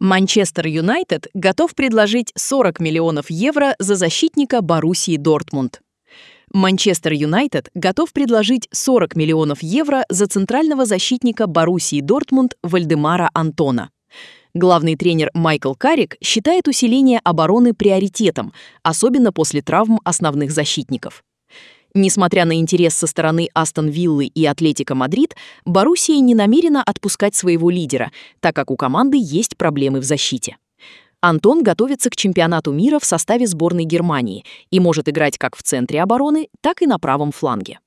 Манчестер Юнайтед готов предложить 40 миллионов евро за защитника Боруссии Дортмунд. Манчестер Юнайтед готов предложить 40 миллионов евро за центрального защитника Боруссии Дортмунд Вальдемара Антона. Главный тренер Майкл Каррик считает усиление обороны приоритетом, особенно после травм основных защитников. Несмотря на интерес со стороны Астон Виллы и Атлетико Мадрид, Боруссия не намерена отпускать своего лидера, так как у команды есть проблемы в защите. Антон готовится к чемпионату мира в составе сборной Германии и может играть как в центре обороны, так и на правом фланге.